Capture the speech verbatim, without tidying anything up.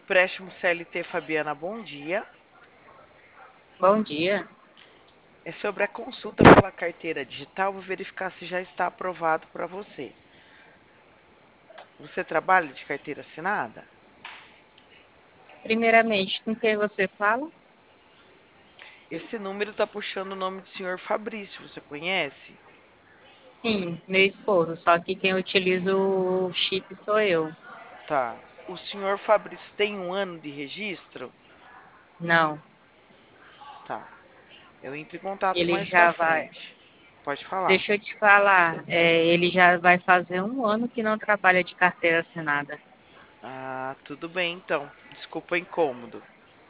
Empréstimo C L T Fabiana, bom dia. Bom dia. É sobre a consulta pela carteira digital, vou verificar se já está aprovado para você. Você trabalha de carteira assinada? Primeiramente, com quem você fala? Esse número está puxando o nome do senhor Fabrício, você conhece? Sim, meu esposo, só que quem utiliza o chip sou eu. Tá. O senhor Fabrício tem um ano de registro? Não, Tá. Eu entro em contato ele mais para já vai. frente. Pode falar. Deixa eu te falar, é, ele já vai fazer um ano que não trabalha de carteira assinada. Ah, tudo bem então. Desculpa o incômodo.